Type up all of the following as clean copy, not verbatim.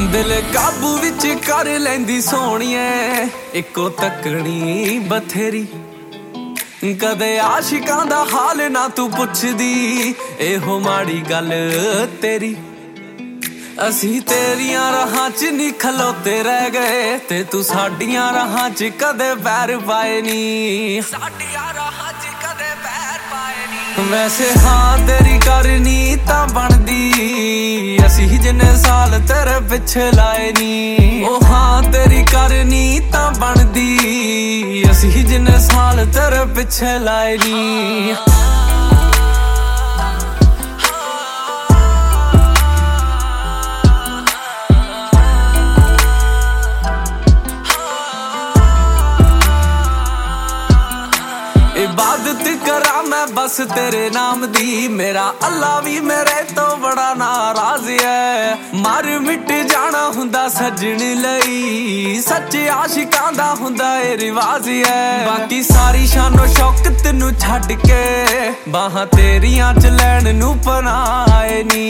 दिल काबू विच कर लैंदी सोहणिए इक्को तकनी बथेरी कदे आशिकां दा हाल ना तू पुछदी एहो माड़ी गल तेरी असी तेरियां राहां च नी खलोते रह गए ते तू साडियां राहां च कदे पैर पाए नी साडियां राहां च कदे पैर पाए नी वैसे हाँ तेरी करनी तां बनदी असी जिन्ने साल तेरे पिछे लाए नी ओ हाँ तेरी करनी तां बनदी असी जिन्ने साल तेरे पिछे लाए नी इबादत करा मैं बस तेरे नाम दी मेरा अल्लाह भी मेरे तो बड़ा नाराज है मर मिट जाना हुंदा सजन लई सच्चे आशिकां दा हुंदा ए रिवाज है बाकी सारी शानो शौकत नू छड्ड के बाहां तेरियां च लैण नू पनाए नी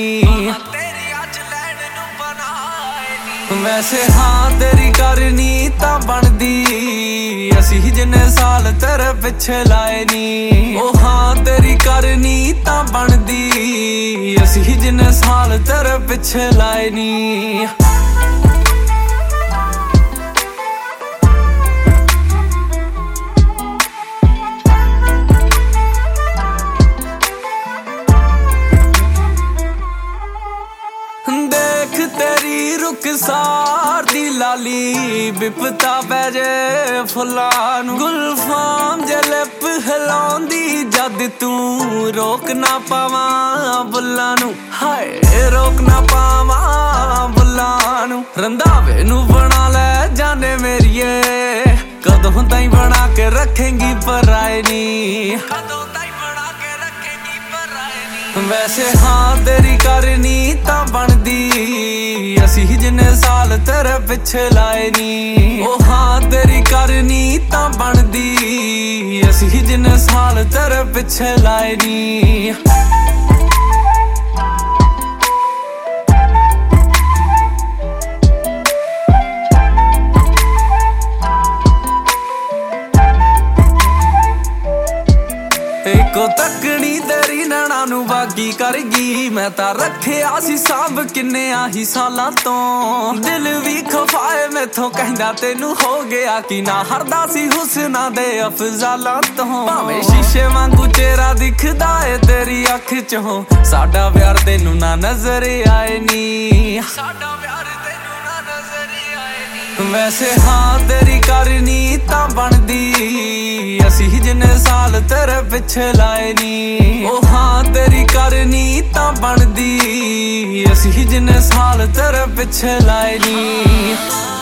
वैसे हाँ तेरी करनी तां बनदी असी जिन्ने साल तेरे पिछे लाए नी ओ हाँ तेरी करनी तां बनदी असी जिन्ने साल तेरे पिछे लाए नी देख तेरी रुखसार दी लाली बिपता पैजे फुल्लां नू गुलफाम जलप हिलाउंदी जद तू रोक ना पावां बुल्लां नू हाय रोक ना पावां बुल्लां नू रंधावे नू बना ले जाने मेरिए कदों ताईं बना के रखेंगी पराए नी वैसे हाँ तेरी करनी तां बनदी असी जिन्ने साल तेरे पिछे लाए नी ओ हाँ तेरी करनी तां बनदी असी जिन्ने साल तेरे पिछे लाए नी इको तकनी तेरी नैना नू बागी कर गई मैं तां रखिया सी सांभ किन्ने आही सालां तो दिल भी खफाए मैथों कहंदा तेनू हो गया कि ना हरदा सी हुस्ना दे अफजालां तो भावें शीशे वांगू चेहरा दिखदा है तेरी अख चों साडा प्यार तेनू ना नजर आए नी साडा प्यार तेनू ना नजर आए नी वैसे हाँ तेरी करनी तां बनदी असी जिन्ने साल तेरे पिछे लाए नी ओ हाँ तेरी करनी तां बनदी असी जिन्ने साल तेरे पिछे लाए नी